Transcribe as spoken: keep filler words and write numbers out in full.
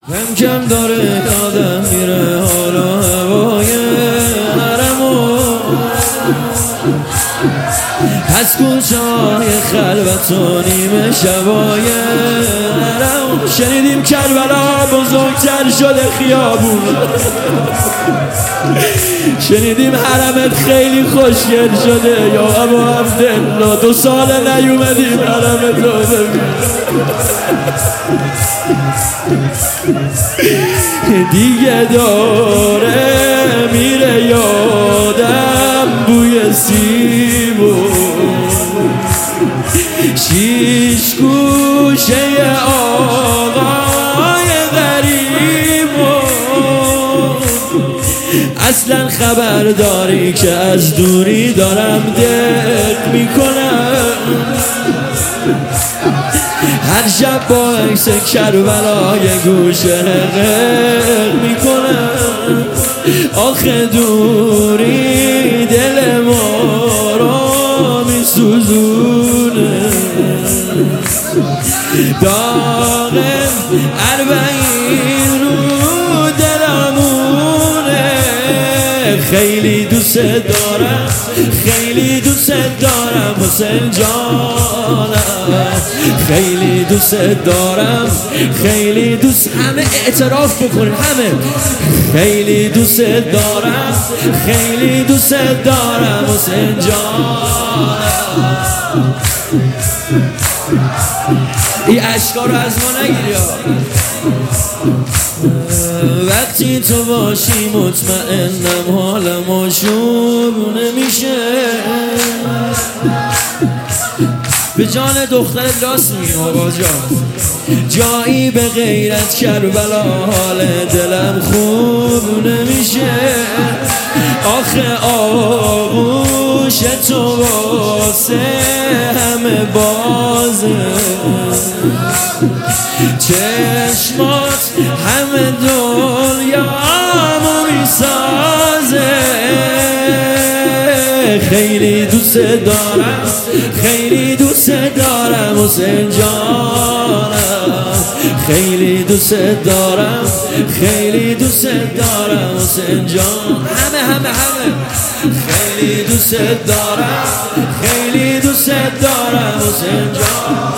کم کم داره یادم میره حالا هوای حرمو، از کوچه‌های خلوت و نیمه شبای حرم. شنیدیم کربلا بزرگتر شده خیابون، شنیدیم حرمت خیلی خوشگل شده یا ابو عبدالله، دو سال نیومدیم حرمت رو ببین. دیگه داره میره یادم بوی سیب و شیش گوشه آقای غریب و اصلا خبر داری که از دوری دارم دق میکنم، هر شب با عکس کربلای گوشه غرق میکنم. آخه دوری دل ما رو میسوزونه، داغ اربعین رو دلمونه. خیلی دوست دارم خیلی دوست دارم حسین جانم، خیلی دوست دارم خیلی دوست، همه اعتراف بکنیم همه. خیلی دوست دارم خیلی دوست دارم حسین جانم. این اشکا رو از ما نگیری ها. وقتی تو باشی مطمئنم حالم شوب نمیشه. به جان دخترت راست میگی آقا جان، جایی به غیرت کربلا حال دلم خوب نمیشه. آخه آغوش تو واسه همه بازه، چشمات همه دنیامو میسازه. خیلی دوست دارم خیلی دوست دارم حسین جانم، خیلی دوست دارم خیلی دوست دارم حسین جان. همه همه همه خیلی دوست دارم خیلی دوست دارم حسین جان.